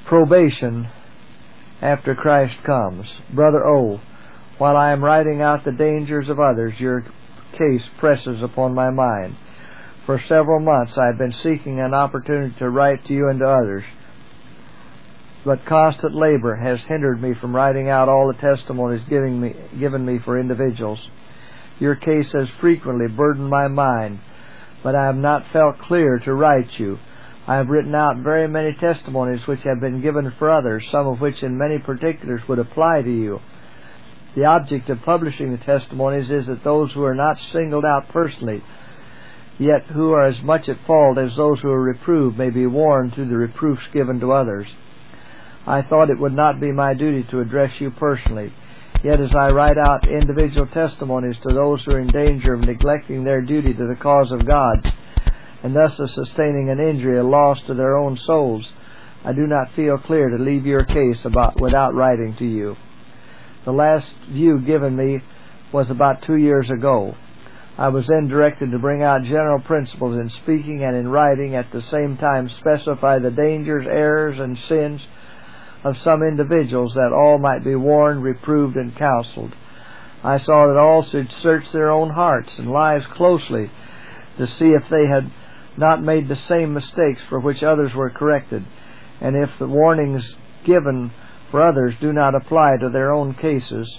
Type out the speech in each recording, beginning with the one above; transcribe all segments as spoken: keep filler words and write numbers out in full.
Probation after Christ comes. Brother O, while I am writing out the dangers of others, your case presses upon my mind. For several months I have been seeking an opportunity to write to you and to others, but constant labor has hindered me from writing out all the testimonies giving me, given me for individuals. Your case has frequently burdened my mind, but I have not felt clear to write you. I have written out very many testimonies which have been given for others, some of which in many particulars would apply to you. The object of publishing the testimonies is that those who are not singled out personally, yet who are as much at fault as those who are reproved, may be warned through the reproofs given to others. I thought it would not be my duty to address you personally. Yet as I write out individual testimonies to those who are in danger of neglecting their duty to the cause of God, and thus of sustaining an injury, a loss to their own souls, I do not feel clear to leave your case about without writing to you. The last view given me was about two years ago. I was then directed to bring out general principles in speaking and in writing, at the same time specify the dangers, errors, and sins of some individuals, that all might be warned, reproved, and counseled. I saw that all should search their own hearts and lives closely to see if they had not made the same mistakes for which others were corrected, and if the warnings given for others do not apply to their own cases.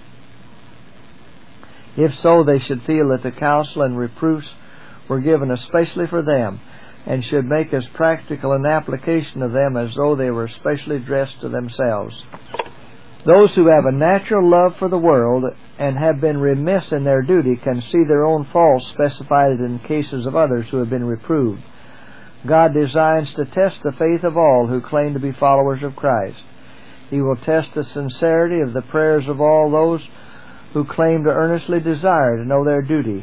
If so, they should feel that the counsel and reproofs were given especially for them, and should make as practical an application of them as though they were specially addressed to themselves. Those who have a natural love for the world and have been remiss in their duty can see their own faults specified in cases of others who have been reproved. God designs to test the faith of all who claim to be followers of Christ. He will test the sincerity of the prayers of all those who claim to earnestly desire to know their duty.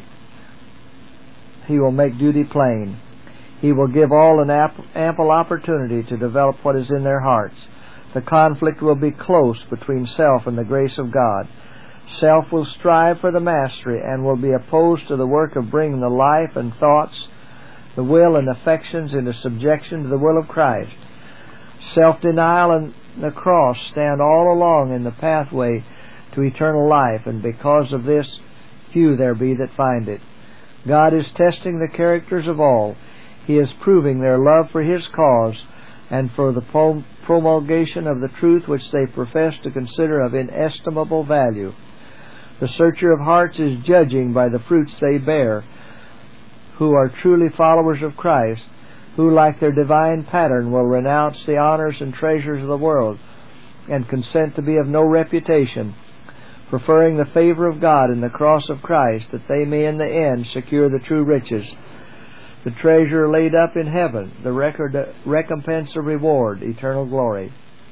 He will make duty plain. He will give all an ample opportunity to develop what is in their hearts. The conflict will be close between self and the grace of God. Self will strive for the mastery and will be opposed to the work of bringing the life and thoughts, the will and affections into subjection to the will of Christ. Self-denial and the cross stand all along in the pathway to eternal life, and because of this, few there be that find it. God is testing the characters of all. He is proving their love for His cause and for the promulgation of the truth which they profess to consider of inestimable value. The searcher of hearts is judging by the fruits they bear, who are truly followers of Christ, who, like their divine pattern, will renounce the honors and treasures of the world and consent to be of no reputation, preferring the favor of God and the cross of Christ, that they may in the end secure the true riches, the treasure laid up in heaven, the record, recompense of reward, eternal glory.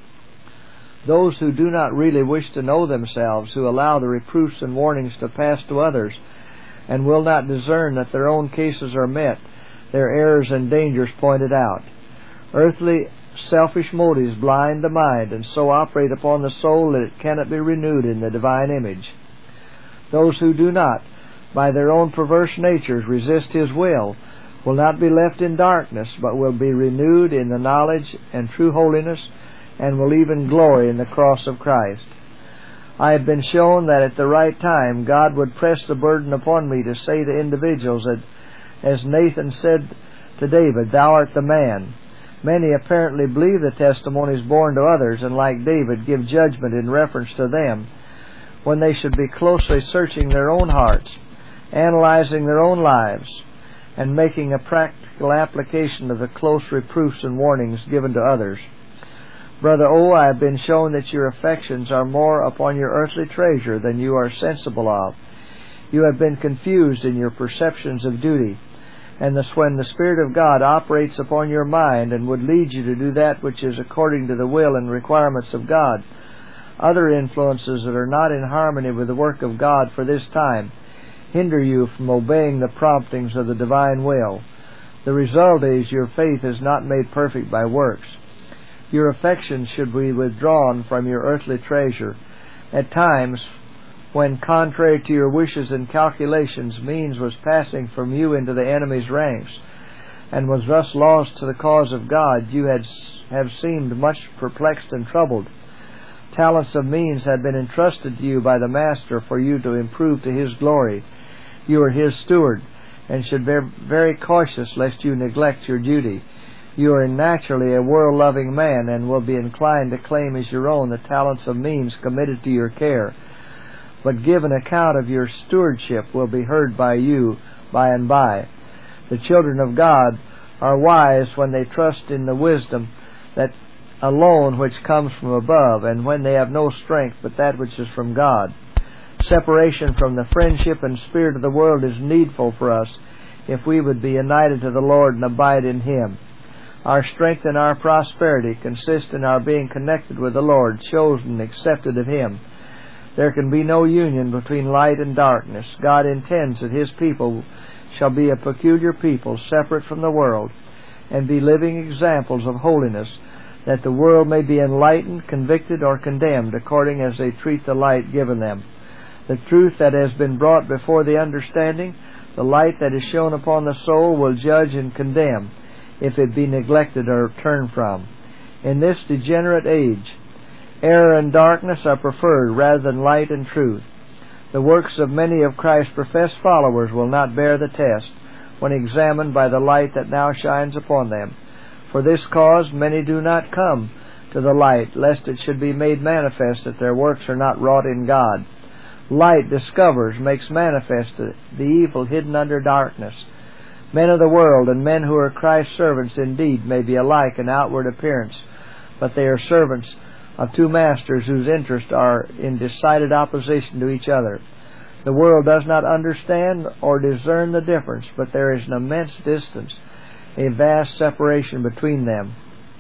Those who do not really wish to know themselves, who allow the reproofs and warnings to pass to others, and will not discern that their own cases are met, their errors and dangers pointed out. Earthly, selfish motives blind the mind, and so operate upon the soul that it cannot be renewed in the divine image. Those who do not, by their own perverse natures, resist His will, will not be left in darkness, but will be renewed in the knowledge and true holiness, and will even glory in the cross of Christ. I have been shown that at the right time God would press the burden upon me to say to individuals that, as Nathan said to David, "Thou art the man." Many apparently believe the testimonies borne to others, and like David give judgment in reference to them, when they should be closely searching their own hearts, analyzing their own lives, and making a practical application of the close reproofs and warnings given to others. Brother O, I have been shown that your affections are more upon your earthly treasure than you are sensible of. You have been confused in your perceptions of duty, and thus when the Spirit of God operates upon your mind and would lead you to do that which is according to the will and requirements of God, other influences that are not in harmony with the work of God for this time hinder you from obeying the promptings of the divine will. The result is your faith is not made perfect by works. Your affections should be withdrawn from your earthly treasure. At times, when contrary to your wishes and calculations, means was passing from you into the enemy's ranks, and was thus lost to the cause of God, you had have seemed much perplexed and troubled. Talents of means had been entrusted to you by the Master for you to improve to His glory. You are His steward, and should be very cautious lest you neglect your duty. You are naturally a world-loving man, and will be inclined to claim as your own the talents of means committed to your care. But give an account of your stewardship will be heard by you by and by. The children of God are wise when they trust in the wisdom that alone which comes from above, and when they have no strength but that which is from God. Separation from the friendship and spirit of the world is needful for us if we would be united to the Lord and abide in Him. Our strength and our prosperity consist in our being connected with the Lord, chosen and accepted of Him. There can be no union between light and darkness. God intends that His people shall be a peculiar people, separate from the world, and be living examples of holiness, that the world may be enlightened, convicted, or condemned, according as they treat the light given them. The truth that has been brought before the understanding, the light that is shone upon the soul, will judge and condemn, if it be neglected or turned from. In this degenerate age, error and darkness are preferred rather than light and truth. The works of many of Christ's professed followers will not bear the test when examined by the light that now shines upon them. For this cause many do not come to the light, lest it should be made manifest that their works are not wrought in God. Light discovers, makes manifest the evil hidden under darkness. Men of the world and men who are Christ's servants indeed may be alike in outward appearance, but they are servants of two masters whose interests are in decided opposition to each other. The world does not understand or discern the difference, but there is an immense distance, a vast separation between them.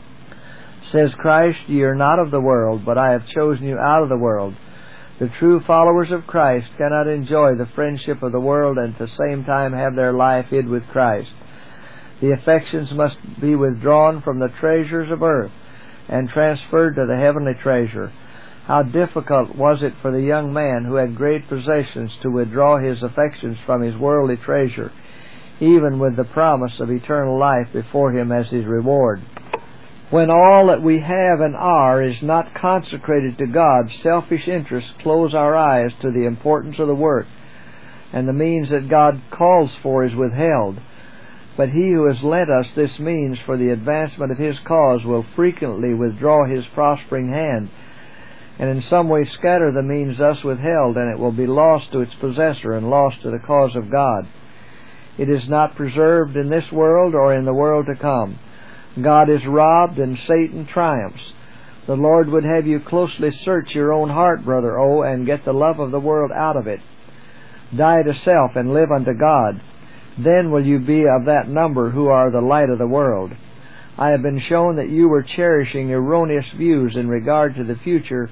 Says Christ, "Ye are not of the world, but I have chosen you out of the world." The true followers of Christ cannot enjoy the friendship of the world and at the same time have their life hid with Christ. The affections must be withdrawn from the treasures of earth and transferred to the heavenly treasure. How difficult was it for the young man who had great possessions to withdraw his affections from his worldly treasure, even with the promise of eternal life before him as his reward. When all that we have and are is not consecrated to God, selfish interests close our eyes to the importance of the work, and the means that God calls for is withheld. But He who has lent us this means for the advancement of His cause will frequently withdraw His prospering hand, and in some way scatter the means thus withheld, and it will be lost to its possessor and lost to the cause of God. It is not preserved in this world or in the world to come. God is robbed and Satan triumphs. The Lord would have you closely search your own heart, Brother O, and get the love of the world out of it. Die to self and live unto God. Then will you be of that number who are the light of the world. I have been shown that you were cherishing erroneous views in regard to the future,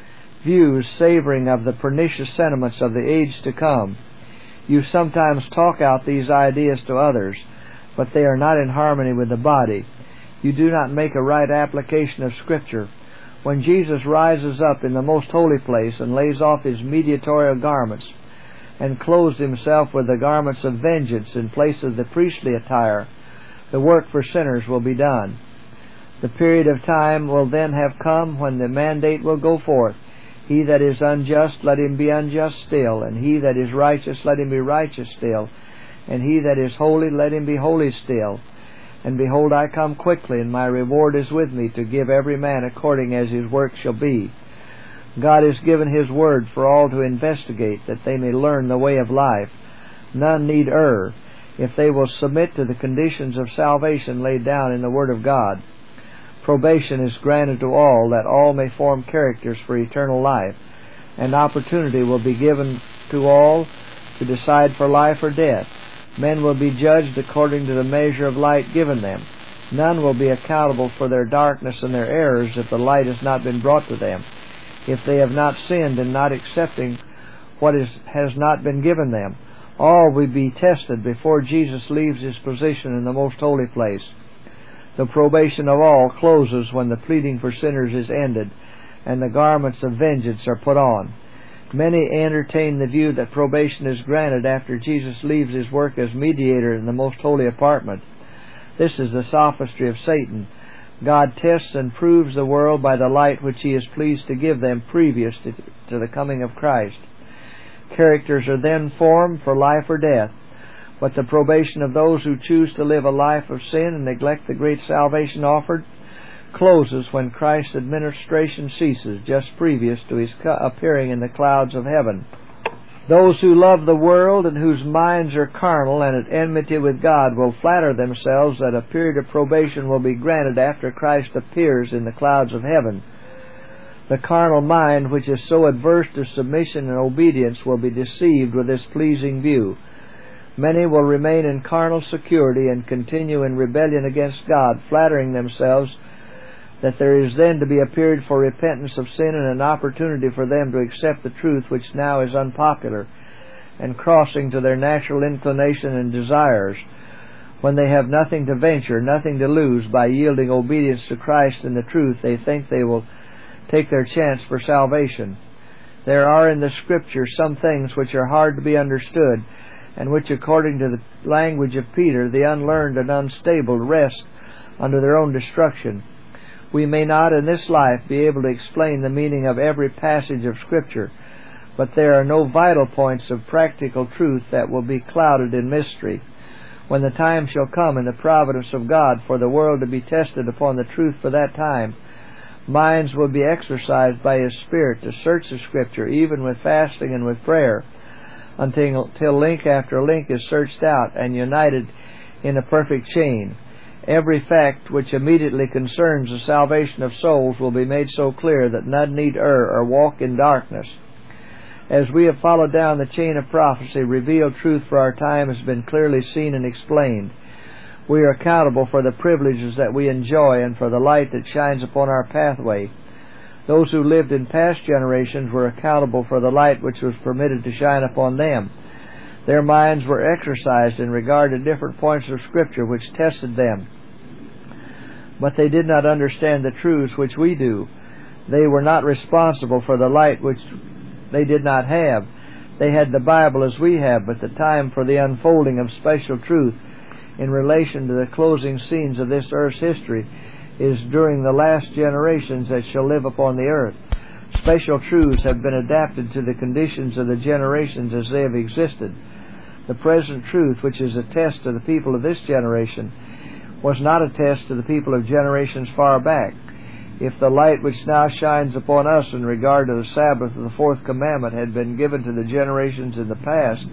views savoring of the pernicious sentiments of the age to come. You sometimes talk out these ideas to others, but they are not in harmony with the body. You do not make a right application of Scripture. When Jesus rises up in the most holy place and lays off His mediatorial garments and clothes Himself with the garments of vengeance in place of the priestly attire, the work for sinners will be done. The period of time will then have come when the mandate will go forth. He that is unjust, let him be unjust still, and he that is righteous, let him be righteous still, and he that is holy, let him be holy still. And behold, I come quickly, and my reward is with me, to give every man according as his work shall be. God has given His word for all to investigate, that they may learn the way of life. None need err, if they will submit to the conditions of salvation laid down in the Word of God. Probation is granted to all, that all may form characters for eternal life, and opportunity will be given to all to decide for life or death. Men will be judged according to the measure of light given them. None will be accountable for their darkness and their errors if the light has not been brought to them, if they have not sinned in not accepting what is, has not been given them. All will be tested before Jesus leaves His position in the most holy place. The probation of all closes when the pleading for sinners is ended, and the garments of vengeance are put on. Many entertain the view that probation is granted after Jesus leaves His work as mediator in the most holy apartment. This is the sophistry of Satan. God tests and proves the world by the light which He is pleased to give them previous to, to the coming of Christ. Characters are then formed for life or death, but the probation of those who choose to live a life of sin and neglect the great salvation offered closes when Christ's administration ceases, just previous to His appearing in the clouds of heaven. Those who love the world and whose minds are carnal and at enmity with God will flatter themselves that a period of probation will be granted after Christ appears in the clouds of heaven. The carnal mind, which is so adverse to submission and obedience, will be deceived with this pleasing view. Many will remain in carnal security and continue in rebellion against God, flattering themselves that there is then to be a period for repentance of sin and an opportunity for them to accept the truth which now is unpopular, and crossing to their natural inclination and desires. When they have nothing to venture, nothing to lose, by yielding obedience to Christ and the truth, they think they will take their chance for salvation. There are in the Scripture some things which are hard to be understood, and which, according to the language of Peter, the unlearned and unstable rest under their own destruction. We may not in this life be able to explain the meaning of every passage of Scripture, but there are no vital points of practical truth that will be clouded in mystery. When the time shall come in the providence of God for the world to be tested upon the truth for that time, minds will be exercised by His Spirit to search the Scripture, even with fasting and with prayer, until, until link after link is searched out and united in a perfect chain. Every fact which immediately concerns the salvation of souls will be made so clear that none need err or walk in darkness. As we have followed down the chain of prophecy, revealed truth for our time has been clearly seen and explained. We are accountable for the privileges that we enjoy and for the light that shines upon our pathway. Those who lived in past generations were accountable for the light which was permitted to shine upon them. Their minds were exercised in regard to different points of Scripture which tested them. But they did not understand the truths which we do. They were not responsible for the light which they did not have. They had the Bible as we have, but the time for the unfolding of special truth in relation to the closing scenes of this earth's history is during the last generations that shall live upon the earth. Special truths have been adapted to the conditions of the generations as they have existed. The present truth, which is a test to the people of this generation, was not a test to the people of generations far back. If the light which now shines upon us in regard to the Sabbath of the fourth commandment had been given to the generations in the past,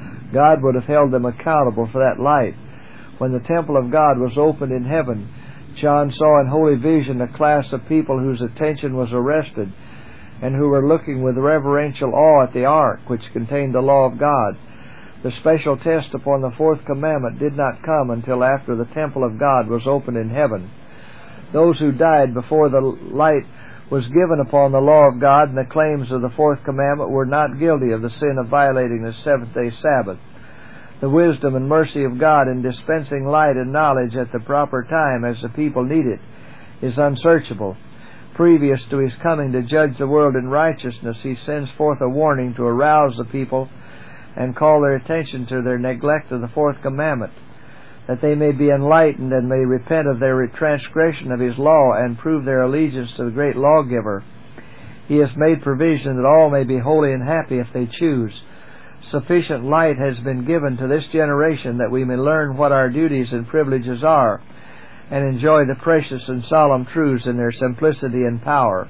God would have held them accountable for that light. When the temple of God was opened in heaven, John saw in holy vision a class of people whose attention was arrested and who were looking with reverential awe at the ark which contained the law of God. The special test upon the fourth commandment did not come until after the temple of God was opened in heaven. Those who died before the light was given upon the law of God and the claims of the fourth commandment were not guilty of the sin of violating the seventh-day Sabbath. The wisdom and mercy of God in dispensing light and knowledge at the proper time as the people need it is unsearchable. Previous to His coming to judge the world in righteousness, He sends forth a warning to arouse the people and call their attention to their neglect of the fourth commandment, that they may be enlightened and may repent of their transgression of His law and prove their allegiance to the great lawgiver. He has made provision that all may be holy and happy if they choose. Sufficient light has been given to this generation that we may learn what our duties and privileges are and enjoy the precious and solemn truths in their simplicity and power.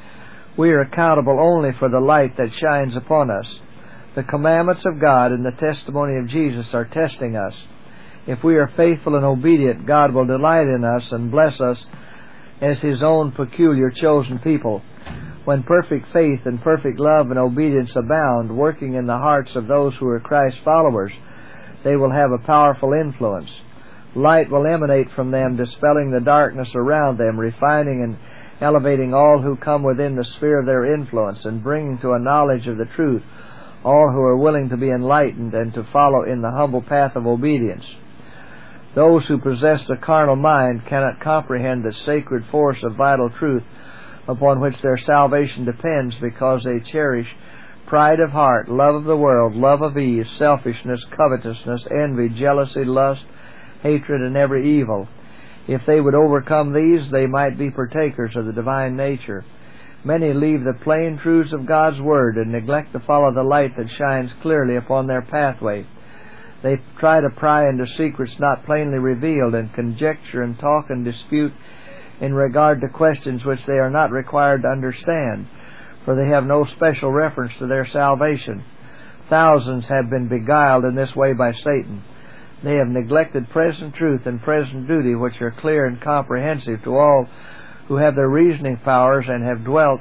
We are accountable only for the light that shines upon us. The commandments of God and the testimony of Jesus are testing us. If we are faithful and obedient, God will delight in us and bless us as His own peculiar chosen people. When perfect faith and perfect love and obedience abound, working in the hearts of those who are Christ's followers, they will have a powerful influence. Light will emanate from them, dispelling the darkness around them, refining and elevating all who come within the sphere of their influence, and bringing to a knowledge of the truth all who are willing to be enlightened and to follow in the humble path of obedience. Those who possess the carnal mind cannot comprehend the sacred force of vital truth upon which their salvation depends, because they cherish pride of heart, love of the world, love of ease, selfishness, covetousness, envy, jealousy, lust, hatred, and every evil. If they would overcome these, they might be partakers of the divine nature. Many leave the plain truths of God's Word and neglect to follow the light that shines clearly upon their pathway. They try to pry into secrets not plainly revealed, and conjecture and talk and dispute in regard to questions which they are not required to understand, for they have no special reference to their salvation. Thousands have been beguiled in this way by Satan. They have neglected present truth and present duty, which are clear and comprehensive to all who have their reasoning powers, and have dwelt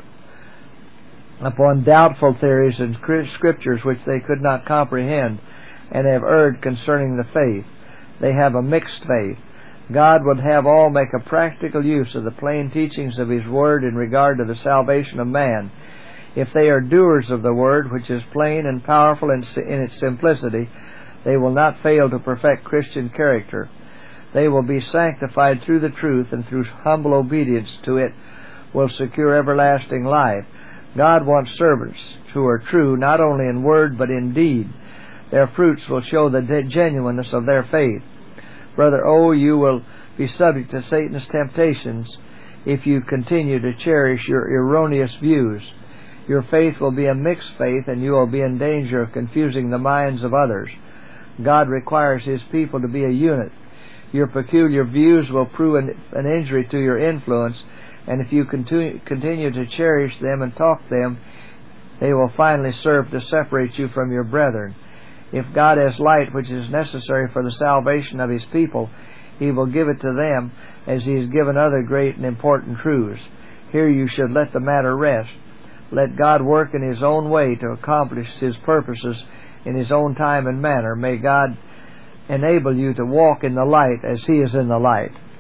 upon doubtful theories and scriptures which they could not comprehend, and have erred concerning the faith. They have a mixed faith. God would have all make a practical use of the plain teachings of His Word in regard to the salvation of man. If they are doers of the Word, which is plain and powerful in, in its simplicity, they will not fail to perfect Christian character. They will be sanctified through the truth, and through humble obedience to it will secure everlasting life. God wants servants who are true not only in word but in deed. Their fruits will show the genuineness of their faith. Brother O, you will be subject to Satan's temptations if you continue to cherish your erroneous views. Your faith will be a mixed faith, and you will be in danger of confusing the minds of others. God requires His people to be a unit. Your peculiar views will prove an, an injury to your influence, and if you continue, continue to cherish them and talk them, they will finally serve to separate you from your brethren. If God has light which is necessary for the salvation of His people, He will give it to them as He has given other great and important truths. Here you should let the matter rest. Let God work in His own way to accomplish His purposes in His own time and manner. May God enable you to walk in the light as He is in the light.